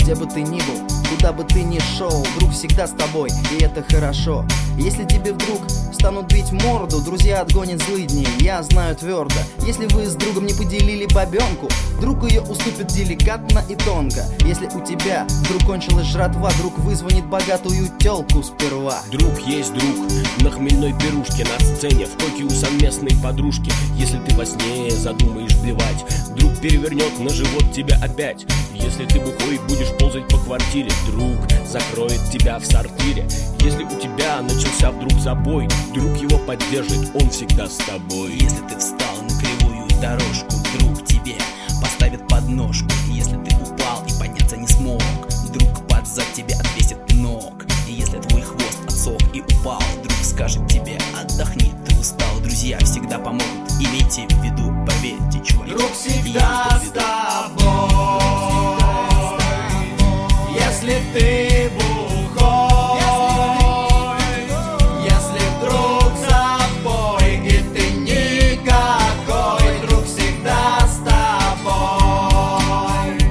Где бы ты ни был, куда бы ты ни шел, друг всегда с тобой, и это хорошо. Если тебе вдруг станут бить морду, друзья отгонят злыдни, я знаю твердо. Если вы с другом не поделили бабенку, друг ее уступит деликатно и тонко. Если у тебя вдруг кончилась жратва, друг вызвонит богатую тёлку сперва. Друг есть друг, на хмельной пирушке, на сцене, в коке у совместной подружки. Если ты во сне задумаешь блевать, друг перевернет на живот тебя опять. Если ты бухой будешь ползать по квартире, друг закроет тебя в сортире. Если у тебя начался вдруг забой, друг его поддержит, он всегда с тобой. Если ты встал на кривую дорожку, друг тебе поставит подножку. Если ты упал и подняться не смог, друг под зад тебе отвесит ног. И если твой хвост отсох и упал, друг скажет тебе: отдохни, ты устал. Друзья всегда помогут, имейте в виду, поверьте, чуваки. Друг всегда с тобой, если ты бухой, если вдруг забой и ты никакой, друг всегда с тобой.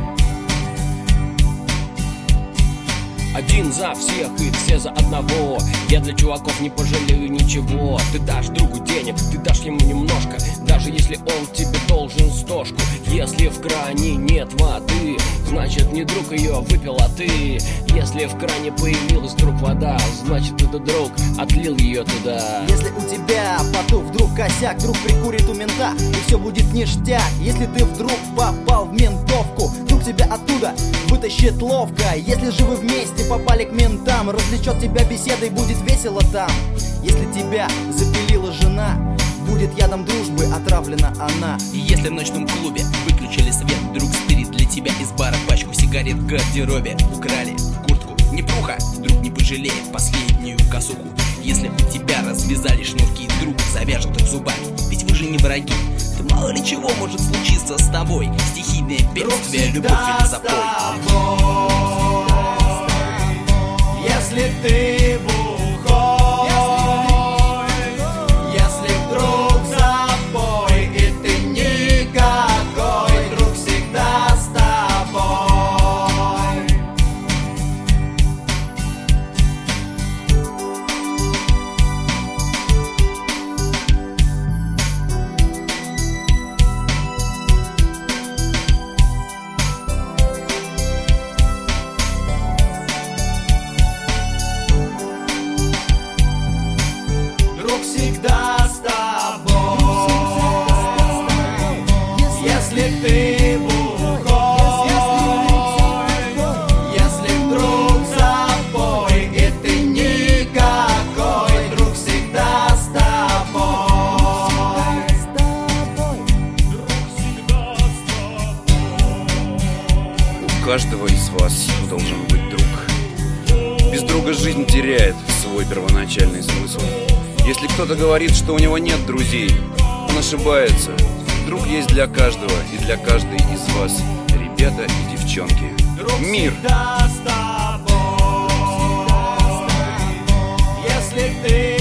Один за всех и все за одного. Я для чуваков не пожалею ничего. Ты дашь другу денег, ты дашь ему немножко, даже если он тебе должен стошку. Если в кране нет воды, значит не друг ее выпил, а ты. Если в кране появилась вдруг вода, значит это друг отлил ее туда. Если у тебя потух вдруг косяк, друг прикурит у мента, и все будет ништяк. Если ты вдруг попал в ментовку, друг тебя оттуда вытащит ловко. Если же вы вместе попали к ментам, развлечет тебя беседой, будет весело там. Если тебя запилила жена, будет ядом дружбы отравлена она. И если в ночном клубе выключили свет, друг стырит для тебя из бара пачку сигарет в гардеробе. Украли куртку, не пруха, друг не пожалеет последнюю косуху. Если у тебя развязали шнурки, друг завяжет их зубами, ведь вы же не враги. Да мало ли чего может случиться с тобой, стихийное бедствие, любовь или запой. Если ты бухой, если вдруг забой и ты никакой, друг всегда с тобой. Друг всегда с тобой, если ты бухой, если вдруг забой и ты никакой, друг всегда с тобой. Друг всегда с тобой. У каждого из вас должен быть друг. Без друга жизнь теряет свой первоначальный смысл. Если кто-то говорит, что у него нет друзей, он ошибается. Друг есть для каждого и для каждой из вас, ребята и девчонки. Мир! Всегда с тобой, если ты